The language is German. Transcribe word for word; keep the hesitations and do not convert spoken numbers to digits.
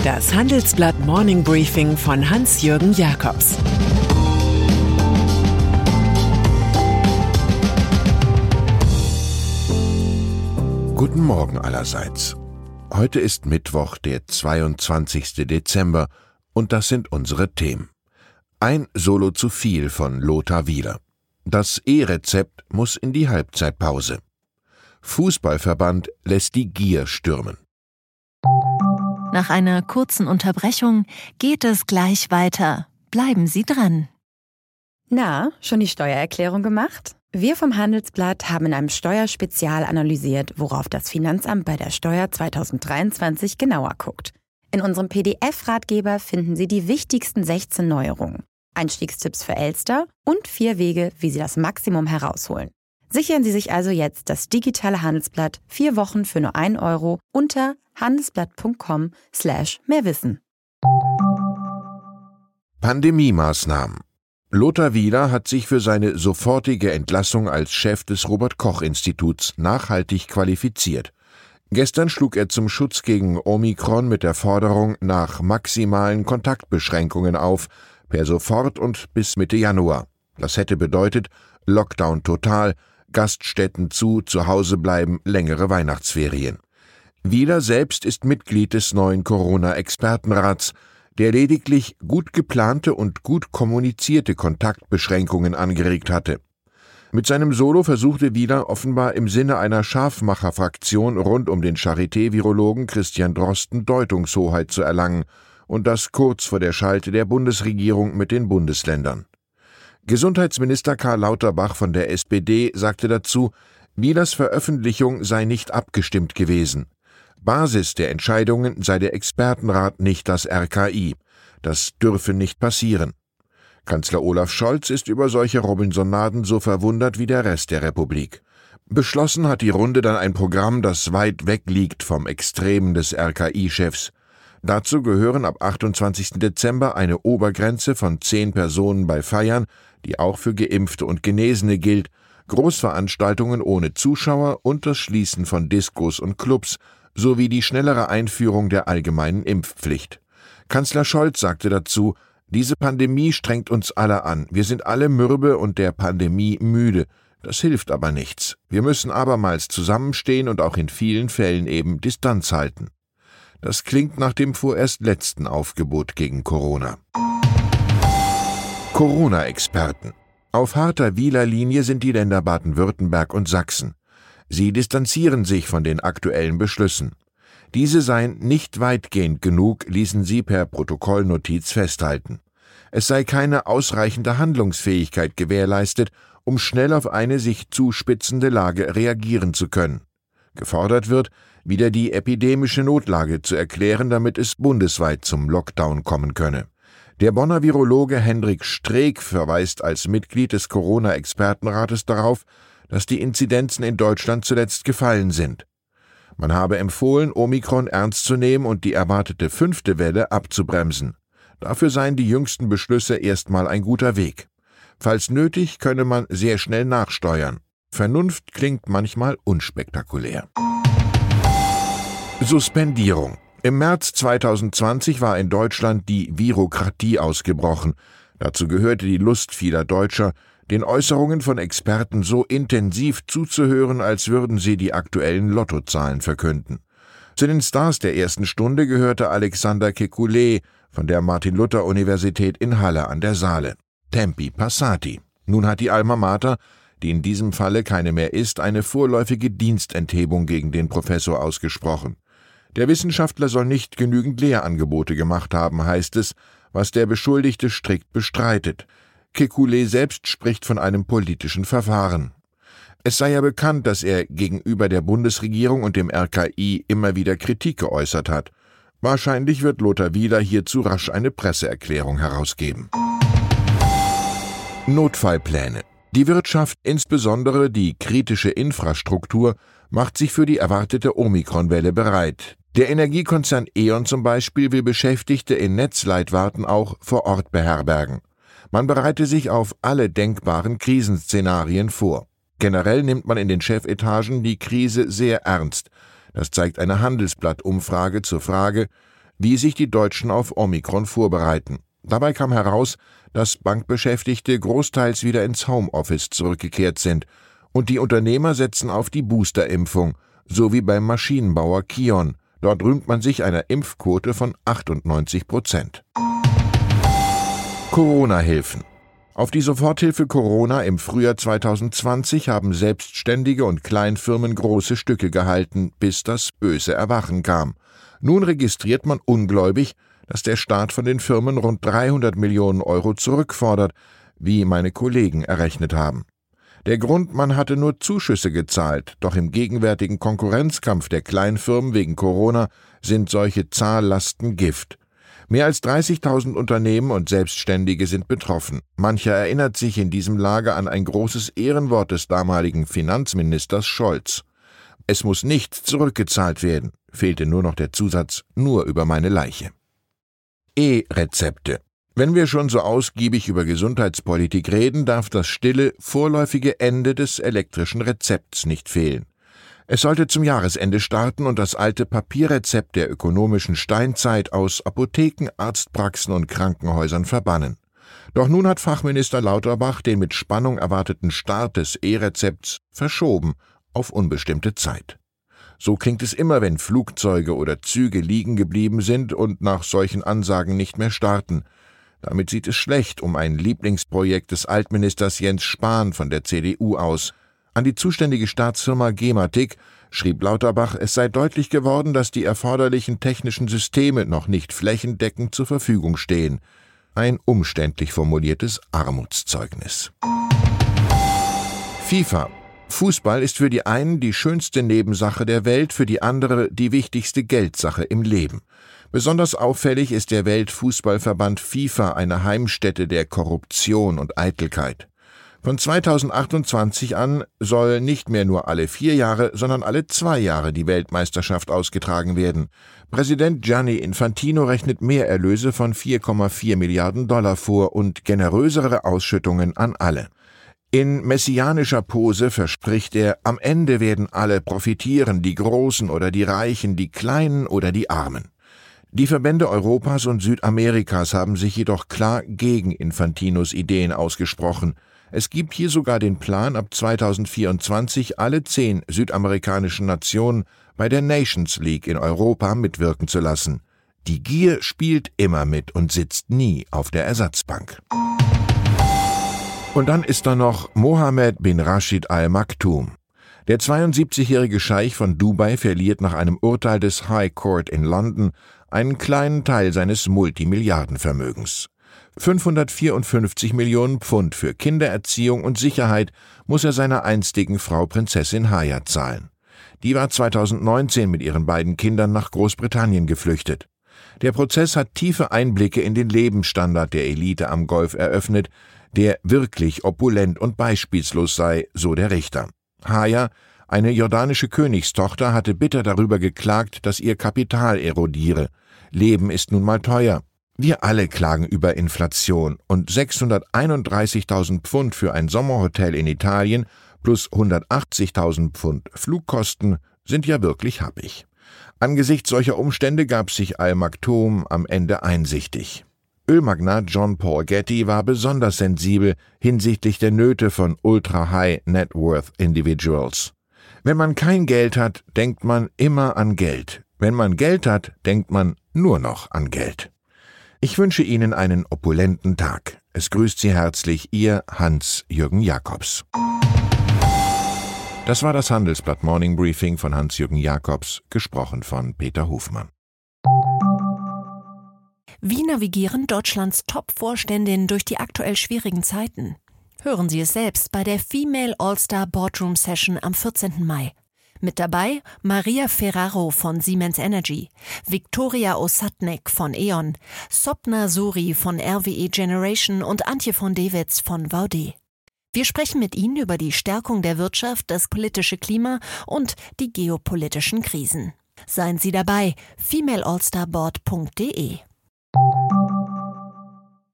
Das Handelsblatt Morning Briefing von Hans-Jürgen Jakobs. Guten Morgen allerseits. Heute ist Mittwoch, der zweiundzwanzigster Dezember, und das sind unsere Themen. Ein Solo zu viel von Lothar Wieler. Das E-Rezept muss in die Halbzeitpause. Fußballverband lässt die Gier stürmen. Nach einer kurzen Unterbrechung geht es gleich weiter. Bleiben Sie dran. Na, schon die Steuererklärung gemacht? Wir vom Handelsblatt haben in einem Steuerspezial analysiert, worauf das Finanzamt bei der Steuer zweitausenddreiundzwanzig genauer guckt. In unserem P D F-Ratgeber finden Sie die wichtigsten sechzehn Neuerungen, Einstiegstipps für Elster und vier Wege, wie Sie das Maximum herausholen. Sichern Sie sich also jetzt das digitale Handelsblatt vier Wochen für nur ein Euro unter handelsblatt.com slash mehrwissen. Pandemie-Maßnahmen. Lothar Wieler hat sich für seine sofortige Entlassung als Chef des Robert-Koch-Instituts nachhaltig qualifiziert. Gestern schlug er zum Schutz gegen Omikron mit der Forderung nach maximalen Kontaktbeschränkungen auf, per sofort und bis Mitte Januar. Das hätte bedeutet Lockdown total, Gaststätten zu, zu Hause bleiben, längere Weihnachtsferien. Wieler selbst ist Mitglied des neuen Corona-Expertenrats, der lediglich gut geplante und gut kommunizierte Kontaktbeschränkungen angeregt hatte. Mit seinem Solo versuchte Wieler offenbar im Sinne einer Scharfmacherfraktion rund um den Charité-Virologen Christian Drosten Deutungshoheit zu erlangen, und das kurz vor der Schalte der Bundesregierung mit den Bundesländern. Gesundheitsminister Karl Lauterbach von der S P D sagte dazu, Wielers Veröffentlichung sei nicht abgestimmt gewesen. Basis der Entscheidungen sei der Expertenrat, nicht das R K I. Das dürfe nicht passieren. Kanzler Olaf Scholz ist über solche Robinsonaden so verwundert wie der Rest der Republik. Beschlossen hat die Runde dann ein Programm, das weit weg liegt vom Extremen des R K I-Chefs. Dazu gehören ab achtundzwanzigsten Dezember eine Obergrenze von zehn Personen bei Feiern, die auch für Geimpfte und Genesene gilt, Großveranstaltungen ohne Zuschauer und das Schließen von Diskos und Clubs, sowie die schnellere Einführung der allgemeinen Impfpflicht. Kanzler Scholz sagte dazu, diese Pandemie strengt uns alle an. Wir sind alle mürbe und der Pandemie müde. Das hilft aber nichts. Wir müssen abermals zusammenstehen und auch in vielen Fällen eben Distanz halten. Das klingt nach dem vorerst letzten Aufgebot gegen Corona. Corona-Experten. Auf harter Wieler-Linie sind die Länder Baden-Württemberg und Sachsen. Sie distanzieren sich von den aktuellen Beschlüssen. Diese seien nicht weitgehend genug, ließen sie per Protokollnotiz festhalten. Es sei keine ausreichende Handlungsfähigkeit gewährleistet, um schnell auf eine sich zuspitzende Lage reagieren zu können. Gefordert wird, wieder die epidemische Notlage zu erklären, damit es bundesweit zum Lockdown kommen könne. Der Bonner Virologe Hendrik Streeck verweist als Mitglied des Corona-Expertenrates darauf, dass die Inzidenzen in Deutschland zuletzt gefallen sind. Man habe empfohlen, Omikron ernst zu nehmen und die erwartete fünfte Welle abzubremsen. Dafür seien die jüngsten Beschlüsse erstmal ein guter Weg. Falls nötig, könne man sehr schnell nachsteuern. Vernunft klingt manchmal unspektakulär. Suspendierung. Im März zweitausendzwanzig war in Deutschland die Virokratie ausgebrochen. Dazu gehörte die Lust vieler Deutscher, den Äußerungen von Experten so intensiv zuzuhören, als würden sie die aktuellen Lottozahlen verkünden. Zu den Stars der ersten Stunde gehörte Alexander Kekulé von der Martin-Luther-Universität in Halle an der Saale. Tempi passati. Nun hat die Alma Mater, die in diesem Falle keine mehr ist, eine vorläufige Dienstenthebung gegen den Professor ausgesprochen. Der Wissenschaftler soll nicht genügend Lehrangebote gemacht haben, heißt es, was der Beschuldigte strikt bestreitet. Kekulé selbst spricht von einem politischen Verfahren. Es sei ja bekannt, dass er gegenüber der Bundesregierung und dem R K I immer wieder Kritik geäußert hat. Wahrscheinlich wird Lothar Wieler hierzu rasch eine Presseerklärung herausgeben. Notfallpläne. Die Wirtschaft, insbesondere die kritische Infrastruktur, macht sich für die erwartete Omikron-Welle bereit. Der Energiekonzern E.ON zum Beispiel will Beschäftigte in Netzleitwarten auch vor Ort beherbergen. Man bereite sich auf alle denkbaren Krisenszenarien vor. Generell nimmt man in den Chefetagen die Krise sehr ernst. Das zeigt eine Handelsblatt-Umfrage zur Frage, wie sich die Deutschen auf Omikron vorbereiten. Dabei kam heraus, dass Bankbeschäftigte großteils wieder ins Homeoffice zurückgekehrt sind und die Unternehmer setzen auf die Boosterimpfung, so wie beim Maschinenbauer Kion. Dort rühmt man sich einer Impfquote von achtundneunzig Prozent. Corona-Hilfen. Auf die Soforthilfe Corona im Frühjahr zweitausendzwanzig haben Selbstständige und Kleinfirmen große Stücke gehalten, bis das böse Erwachen kam. Nun registriert man ungläubig, dass der Staat von den Firmen rund dreihundert Millionen Euro zurückfordert, wie meine Kollegen errechnet haben. Der Grund, man hatte nur Zuschüsse gezahlt, doch im gegenwärtigen Konkurrenzkampf der Kleinfirmen wegen Corona sind solche Zahllasten Gift. Mehr als dreißigtausend Unternehmen und Selbstständige sind betroffen. Mancher erinnert sich in diesem Lager an ein großes Ehrenwort des damaligen Finanzministers Scholz. Es muss nichts zurückgezahlt werden, fehlte nur noch der Zusatz, nur über meine Leiche. E-Rezepte. Wenn wir schon so ausgiebig über Gesundheitspolitik reden, darf das stille, vorläufige Ende des elektrischen Rezepts nicht fehlen. Es sollte zum Jahresende starten und das alte Papierrezept der ökonomischen Steinzeit aus Apotheken, Arztpraxen und Krankenhäusern verbannen. Doch nun hat Fachminister Lauterbach den mit Spannung erwarteten Start des E-Rezepts verschoben auf unbestimmte Zeit. So klingt es immer, wenn Flugzeuge oder Züge liegen geblieben sind und nach solchen Ansagen nicht mehr starten. Damit sieht es schlecht um ein Lieblingsprojekt des Altministers Jens Spahn von der C D U aus. An die zuständige Staatsfirma Gematik schrieb Lauterbach, es sei deutlich geworden, dass die erforderlichen technischen Systeme noch nicht flächendeckend zur Verfügung stehen. Ein umständlich formuliertes Armutszeugnis. FIFA. Fußball ist für die einen die schönste Nebensache der Welt, für die andere die wichtigste Geldsache im Leben. Besonders auffällig ist der Weltfußballverband FIFA eine Heimstätte der Korruption und Eitelkeit. Von zweitausendachtundzwanzig an soll nicht mehr nur alle vier Jahre, sondern alle zwei Jahre die Weltmeisterschaft ausgetragen werden. Präsident Gianni Infantino rechnet Mehrerlöse von vier Komma vier Milliarden Dollar vor und generösere Ausschüttungen an alle. In messianischer Pose verspricht er, am Ende werden alle profitieren, die Großen oder die Reichen, die Kleinen oder die Armen. Die Verbände Europas und Südamerikas haben sich jedoch klar gegen Infantinos Ideen ausgesprochen. Es gibt hier sogar den Plan, ab zweitausendvierundzwanzig alle zehn südamerikanischen Nationen bei der Nations League in Europa mitwirken zu lassen. Die Gier spielt immer mit und sitzt nie auf der Ersatzbank. Und dann ist da noch Mohammed bin Rashid Al Maktoum. Der zweiundsiebzigjährige Scheich von Dubai verliert nach einem Urteil des High Court in London einen kleinen Teil seines Multimilliardenvermögens. fünfhundertvierundfünfzig Millionen Pfund für Kindererziehung und Sicherheit muss er seiner einstigen Frau Prinzessin Haya zahlen. Die war zweitausendneunzehn mit ihren beiden Kindern nach Großbritannien geflüchtet. Der Prozess hat tiefe Einblicke in den Lebensstandard der Elite am Golf eröffnet, der wirklich opulent und beispielslos sei, so der Richter. Haya, eine jordanische Königstochter, hatte bitter darüber geklagt, dass ihr Kapital erodiere. Leben ist nun mal teuer. Wir alle klagen über Inflation und sechshunderteinunddreißigtausend Pfund für ein Sommerhotel in Italien plus hundertachtzigtausend Pfund Flugkosten sind ja wirklich happig. Angesichts solcher Umstände gab sich Al Maktoum am Ende einsichtig. Ölmagnat John Paul Getty war besonders sensibel hinsichtlich der Nöte von Ultra-High-Net-Worth-Individuals. Wenn man kein Geld hat, denkt man immer an Geld. Wenn man Geld hat, denkt man nur noch an Geld. Ich wünsche Ihnen einen opulenten Tag. Es grüßt Sie herzlich Ihr Hans-Jürgen Jakobs. Das war das Handelsblatt Morning Briefing von Hans-Jürgen Jakobs, gesprochen von Peter Hofmann. Wie navigieren Deutschlands Top-Vorständinnen durch die aktuell schwierigen Zeiten? Hören Sie es selbst bei der Female All-Star Boardroom Session am vierzehnten Mai. Mit dabei Maria Ferraro von Siemens Energy, Viktoria Osatnek von E.ON, Sopna Suri von R W E Generation und Antje von Dewitz von V D. Wir sprechen mit Ihnen über die Stärkung der Wirtschaft, das politische Klima und die geopolitischen Krisen. Seien Sie dabei, female all star board punkt de.